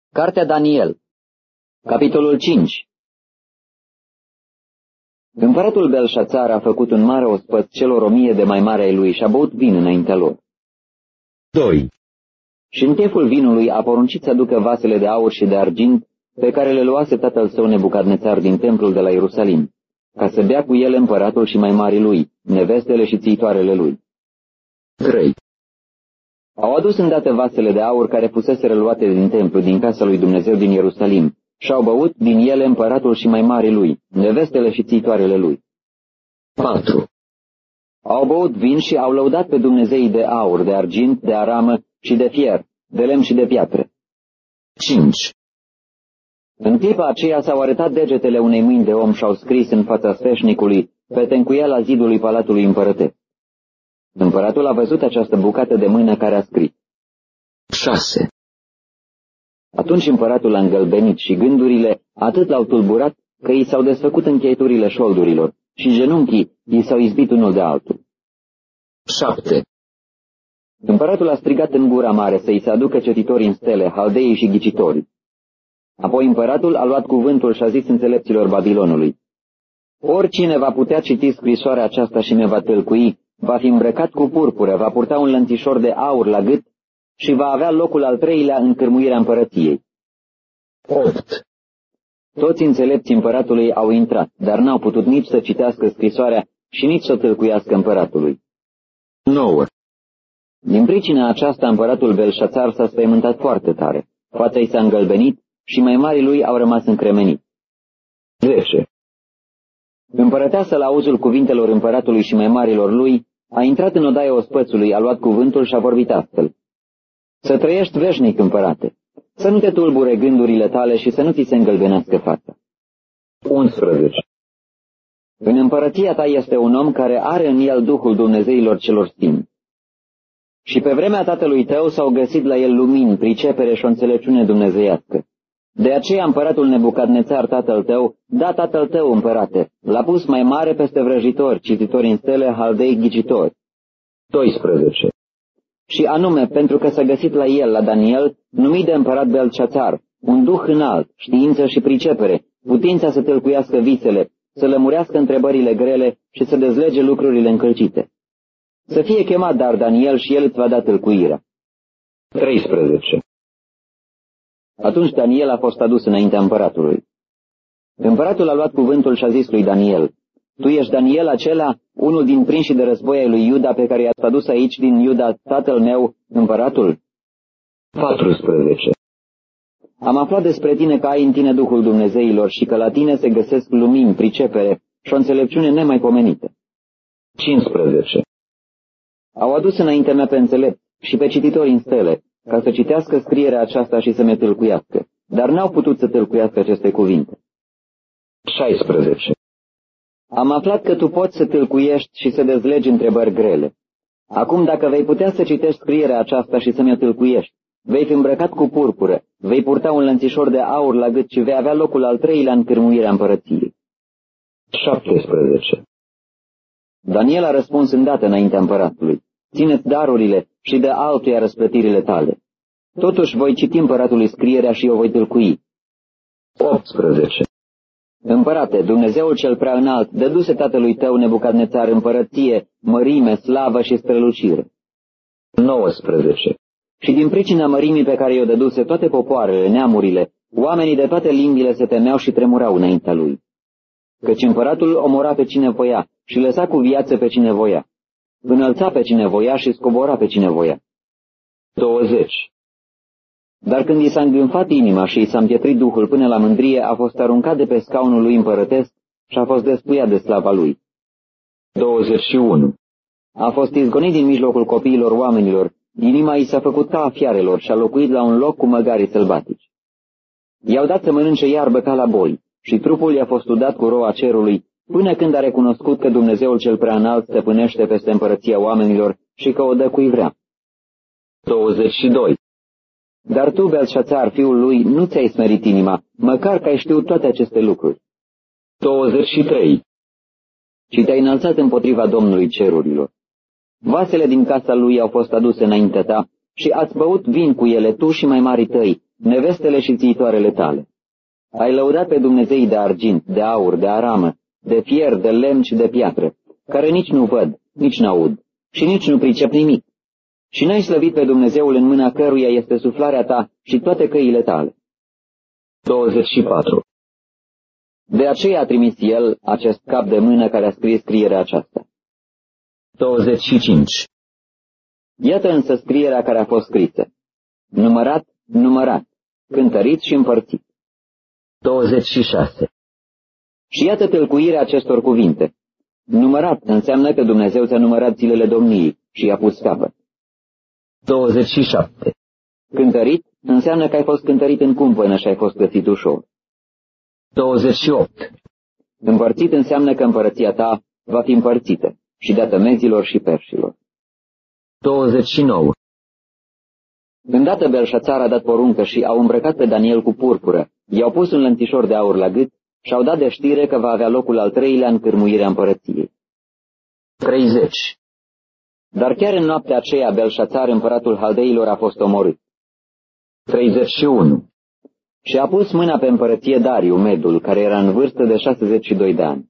Cartea Daniel, capitolul 5. Împăratul Belșațar a făcut un mare ospăț celor 1000 de mai mari ai lui și a băut vin înaintea lor. 2. Și în cheful vinului a poruncit să aducă vasele de aur și de argint pe care le luase tatăl său Nebucadnețar din templul de la Ierusalim, ca să bea cu ele împăratul și mai marii lui, nevestele și țiitoarele lui. 3. Au adus îndată vasele de aur care fuseseră luate din templu, din casa lui Dumnezeu din Ierusalim, și au băut din ele împăratul și mai marii lui, nevestele și țiitoarele lui. 4. Au băut vin și au lăudat pe Dumnezeii de aur, de argint, de aramă și de fier, de lemn și de piatră. 5. În clipa aceea s-au arătat degetele unei mâini de om și au scris în fața sfeșnicului pe tencuiala zidului palatului împărătesc. Împăratul a văzut această bucată de mână care a scris. 6. Atunci împăratul a îngălbenit și gândurile atât l-au tulburat că i s-au desfăcut încheieturile șoldurilor și genunchii i s-au izbit unul de altul. 7. Împăratul a strigat în gura mare să i se aducă cetitorii în stele, haldeii și ghicitorii. Apoi împăratul a luat cuvântul și a zis înțelepților Babilonului: oricine va putea citi scrisoarea aceasta și ne va tâlcui, va fi îmbrăcat cu purpură, va purta un lănțișor de aur la gât și va avea locul al 3-lea în cârmuirea împărăției. 8. Toți înțelepții împăratului au intrat, dar n-au putut nici să citească scrisoarea și nici să tâlcuiască împăratului. 9. Din pricina aceasta împăratul Belșațar s-a spăimântat foarte tare, fața i s-a îngălbenit și mai marii lui au rămas încremeniți. 10. Împărăteasa, la auzul cuvintelor împăratului și mai marilor lui, a intrat în odaia ospățului, a luat cuvântul și a vorbit astfel: să trăiești veșnic, împărate, să nu te tulbure gândurile tale și să nu ți se îngălbenească fața. 11. În împărăția ta este un om care are în el Duhul Dumnezeilor celor sfinți. Și pe vremea tatălui tău s-au găsit la el lumini, pricepere și o înțelepciune dumnezeiască. De aceea împăratul Nebucadnețar, tatăl tău, da, tatăl tău, împărate, l-a pus mai mare peste vrăjitori, cititori în stele, haldei, ghicitori. 12. Și anume, pentru că s-a găsit la el, la Daniel, numit de împărat Belșațar, un duh înalt, știință și pricepere, putința să tâlcuiască visele, să lămurească întrebările grele și să dezlege lucrurile încălcite. Să fie chemat dar Daniel și el îți va da tâlcuirea. 13. Atunci Daniel a fost adus înaintea împăratului. Împăratul a luat cuvântul și a zis lui Daniel: tu ești Daniel acela, unul din prinșii de război ai lui Iuda, pe care i-ați adus aici din Iuda tatăl meu, împăratul? 14. Am aflat despre tine că ai în tine Duhul Dumnezeilor și că la tine se găsesc lumini, pricepere și o înțelepciune nemaipomenită. 15. Au adus înaintea mea pe înțelept și pe cititori în stele, ca să citească scrierea aceasta și să mi-o tâlcuiască, dar n-au putut să tâlcuiască aceste cuvinte. 16. Am aflat că tu poți să tâlcuiești și să dezlegi întrebări grele. Acum, dacă vei putea să citești scrierea aceasta și să mi-o tâlcuiești, vei fi îmbrăcat cu purpură, vei purta un lănțișor de aur la gât și vei avea locul al 3-lea în cârmuirea împărăției. 17. Daniel a răspuns îndată înaintea împăratului: ține-ți darurile și dă altuia răsplătirile tale. Totuși voi citi împăratului scrierea și o voi tâlcui. 18. Împărate, Dumnezeul cel prea înalt, dăduse tatălui tău Nebucadnețar împărăție, mărime, slavă și strălucire. 19. Și din pricina mărimii pe care i-o dăduse toate popoarele, neamurile, oamenii de toate limbile se temeau și tremurau înaintea lui. Căci împăratul omora pe cine voia și lăsa cu viață pe cine voia. Înălța pe cine voia și scobora pe cine voia. 20. Dar când i s-a îngânfat inima și i s-a împietrit duhul până la mândrie, a fost aruncat de pe scaunul lui împărătesc și a fost despuiat de slava lui. 21. A fost izgonit din mijlocul copiilor oamenilor, inima i s-a făcut ca a fiarelor și a locuit la un loc cu măgarii sălbatici. I-au dat să mănânce iarbă ca la boi și trupul i-a fost udat cu roa cerului, până când a recunoscut că Dumnezeul cel prea înalt stăpânește peste împărăția oamenilor și că o dă cui vrea. 22. Dar tu, Belșațar, fiul lui, nu ți-ai smerit inima, măcar că ai știut toate aceste lucruri. 23. Și te-ai înălțat împotriva Domnului cerurilor. Vasele din casa lui au fost aduse înaintea ta și ați băut vin cu ele tu și mai marii tăi, nevestele și țiitoarele tale. Ai lăudat pe Dumnezeii de argint, de aur, de aramă, de fier, de lemn și de piatră, care nici nu văd, nici n-aud și nici nu pricep nimic. Și n-ai slăvit pe Dumnezeul în mâna căruia este suflarea ta și toate căile tale. 24. De aceea a trimis el acest cap de mână care a scris scrierea aceasta. 25. Iată însă scrierea care a fost scrisă. Numărat, numărat, cântărit și împărțit. 26. Și iată tâlcuirea acestor cuvinte. Numărat înseamnă că Dumnezeu ți-a numărat zilele domniei și i-a pus capăt. 27. Cântărit înseamnă că ai fost cântărit în cumpănă și ai fost găsit ușor. 28. Împărțit înseamnă că împărăția ta va fi împărțită și dată mezilor și perșilor. 29. Îndată Belșațar a dat poruncă și au îmbrăcat pe Daniel cu purpură, i-au pus un lănțișor de aur la gât și au dat de știre că va avea locul al treilea în cârmuirea împărăției. 30. Dar chiar în noaptea aceea Belșațar, împăratul Haldeilor, a fost omorât. 31. Și a pus mâna pe împărăție Dariu, Medul, care era în vârstă de 62 de ani.